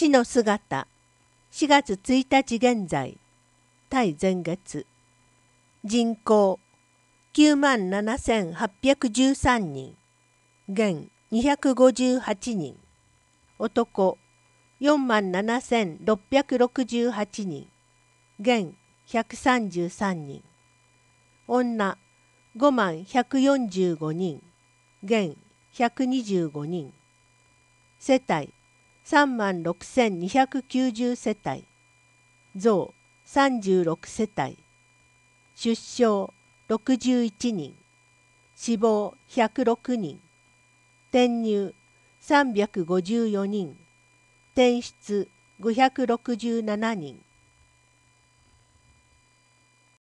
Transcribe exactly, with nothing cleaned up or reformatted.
死の姿。しがつついたち現在。対前月。人口きゅうまんななせんはっぴゃくじゅうさんにん。現にひゃくごじゅうはちにん。男よんまんななせんろっぴゃくろくじゅうはちにん。現ひゃくさんじゅうさんにん。女ごまんひゃくよんじゅうごにん。現ひゃくにじゅうごにん。世帯さんまんろくせんにひゃくきゅうじゅう世帯。増さんじゅうろく世帯。出生ろくじゅういちにん。死亡ひゃくろくにん。転入さんびゃくごじゅうよにん。転出ごひゃくろくじゅうななにん。